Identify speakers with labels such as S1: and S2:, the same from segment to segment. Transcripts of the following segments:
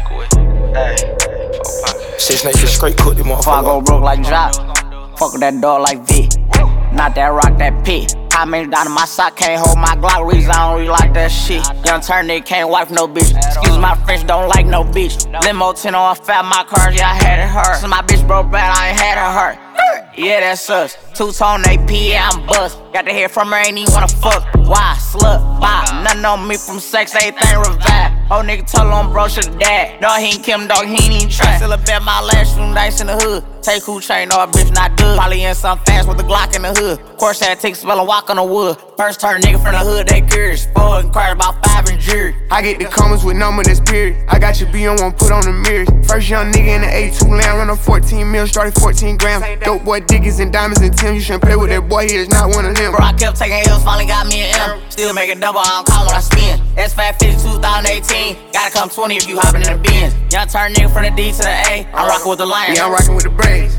S1: Six Nation straight cook, them
S2: Before I go
S1: motherfucker.
S2: broke like Jock, fuck with that dog like V. Not that rock, that P. How many down in my sock, can't hold my Glock, reason I don't really like that shit. Young turn nigga can't wipe no bitch. Excuse my French, don't like no bitch. Limo 10 on fat, my cars, yeah, I had it hurt. Since my bitch broke bad, I ain't had it hurt. Yeah, that's us. Two-tone AP, yeah, I'm bust. Got to hear from her, ain't even wanna fuck. Why? Slut, bop. Nothing on me from sex, everything revive. Old nigga told him bro should've died. No, he ain't Kim, dog, he ain't even try. Still a bet my last room dice in the hood. Take who chain, no, a bitch not good. Probably in some fast with a Glock in the hood. Course had take spell and walk on the wood. First turn nigga from the hood, they curious. Four inquired about 5 in jury.
S3: I get the comments with number that's period. I got your B on one, put on the mirrors. First young nigga in the A2 land, run a 14 mil, started 14 grams. Dope boy Dickies and diamonds and Tim. You shouldn't play with that boy, he is not one of them.
S2: Bro, I kept taking L's, finally got me an M. Still making double, I don't call when I spin. S550 2018, gotta come 20 if you hopping in the Benz. Young turn nigga from the D to the A, I'm rocking with the Lions.
S3: Yeah, I'm rocking with the Braves.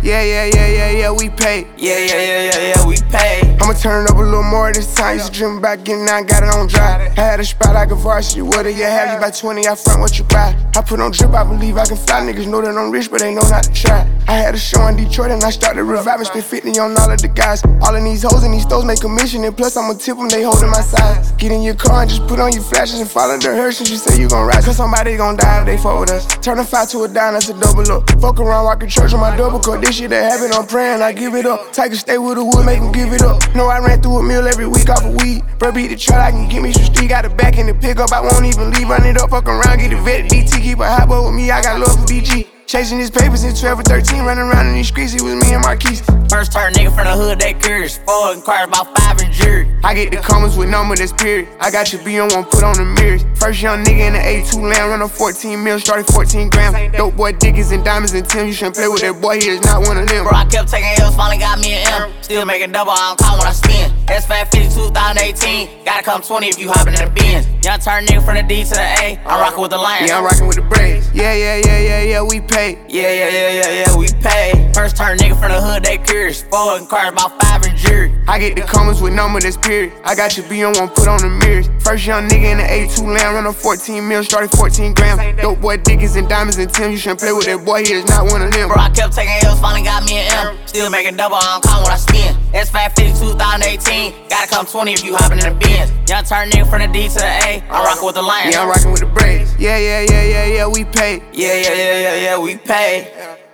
S3: Yeah, we paid.
S2: Yeah, we pay.
S3: I'ma turn it up a little more this time. Used to dream about getting out, got it on dry. I had a spot like a varsity. What do you have? You buy 20, I front what you buy. I put on drip, I believe I can fly. Niggas know that I'm rich, but they know not to try. I had a show in Detroit and I started reviving. Spent 50 on all of the guys. All of these hoes and these stores make commission. And plus I'ma tip them, they holding my size. Get in your car and just put on your flashes and follow the hearse. And you say you gon' ride, cause somebody gon' die if they fuck with us. Turn a 5 to a dime, that's a double up. Fuck around, walking church on my double cup. This shit that happen, I'm praying, I give it up. Take a stay with the wood, make them give it up. No, I ran through a meal every week off of weed. Bro, beat the truck, I can get me some street. Got the back in the pickup, I won't even leave. Run it up, fuck around, get the vet. DT, keep a hot boy with me, I got love for BG. Chasing his papers in 12 or 13, running around in these streets, it was me and Marquise.
S2: First turn nigga from the hood, they curious. Four inquired about 5 in jury.
S3: I get the comments with number that's period. I got your B on one, put on the mirrors. First young nigga in the A2 land, run a 14 mil, started 14 grams. Dope boy Dickies and diamonds and Tim. You shouldn't play with that boy, he is not one of them.
S2: Bro, I kept taking L's, finally got me an M. Still making double, I don't call when I spin. S550 2018, gotta come 20 if you hopping in the Benz. Young turn nigga from the D to the A, I'm rocking with the Lions.
S3: Yeah, I'm rocking with the Braves. Yeah, we paid.
S2: Yeah, we pay. First turn nigga from the hood, they curious. Four inquired about 5 in jury.
S3: I get the comments with number that's period. I got your B on one, put on the mirrors. First young nigga in the A2 land, run a 14 mil, started 14 grams. Dope boy Dickies and diamonds and Tim. You shouldn't play with that boy, he is not one of them.
S2: Bro, I kept taking L's, finally got me an M. Still making double, I don't call when I spin. S550 2018, gotta come 20 if you hopping in the Benz. Young turn nigga from the D to the A, I'm rocking with the Lions.
S3: Yeah, I'm rocking with the Braves. Yeah, we paid.
S2: Yeah, we pay.